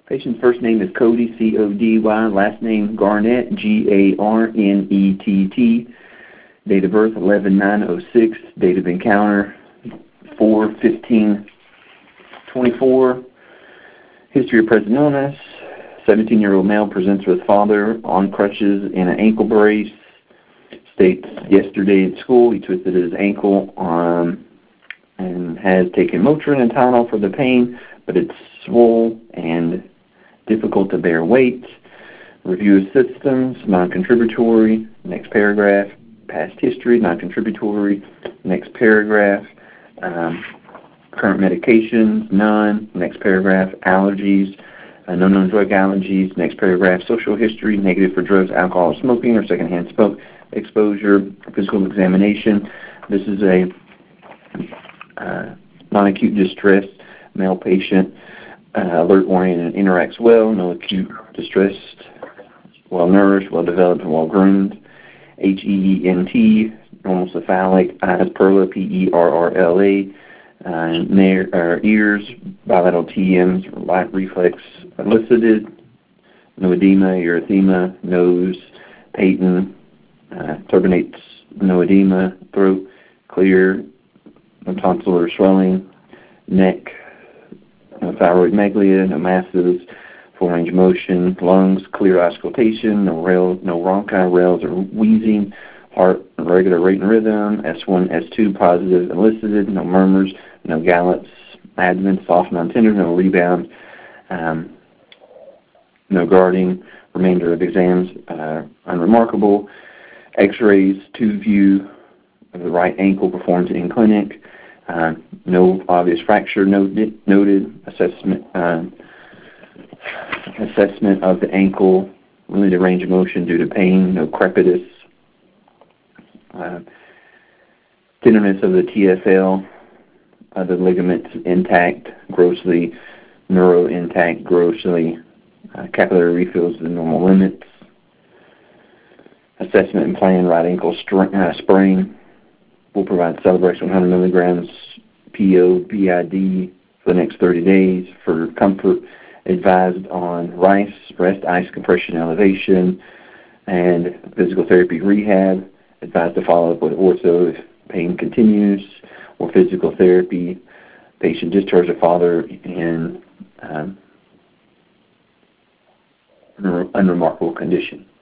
Patient's first name is Cody, C-O-D-Y, last name Garnett, G-A-R-N-E-T-T, date of birth 11/9/06, date of encounter 4/15/24, history of present illness, 17-year-old male presents with father on crutches and an ankle brace, states yesterday at school he twisted his ankle and has taken Motrin and Tylenol for the pain, but it's swole and difficult to bear weight. Review of systems, non-contributory, next paragraph. Past history, non-contributory, next paragraph. Current medications, none, next paragraph. Allergies, no known drug allergies, next paragraph. Social history, negative for drugs, alcohol, or smoking, or secondhand smoke exposure. Physical examination. This is a non-acute distress, male patient, alert-oriented, interacts well, no acute distress, well-nourished, well-developed, and well-groomed. H-E-E-N-T, normal cephalic, eyes perla, P-E-R-R-L-A, ears, bilateral TMs, light reflex elicited, no edema, erythema, nose, patent, turbinates, no edema, throat clear, no tonsillar swelling, neck, no thyroid meglia, no masses, full range of motion, lungs, clear auscultation, no bronchi, rails, or wheezing, heart, regular rate and rhythm, S1, S2, positive, elicited, no murmurs, no gallops, abdomen, soft, non-tender, no rebound, no guarding, remainder of exams, unremarkable, x-rays, tube view of the right ankle performed in clinic, no obvious fracture noted, assessment of the ankle, limited range of motion due to pain, no crepitus, tenderness of the TFL, the ligaments intact, grossly, neuro intact, grossly, capillary refills to the normal limits, assessment and plan, right ankle sprain, will provide Celebrex 100 milligrams PO BID for the next 30 days. For comfort, advised on RICE, rest, ice, compression, elevation, and physical therapy rehab. Advised to follow up with ortho if pain continues, or physical therapy. Patient discharged the father in unremarkable condition.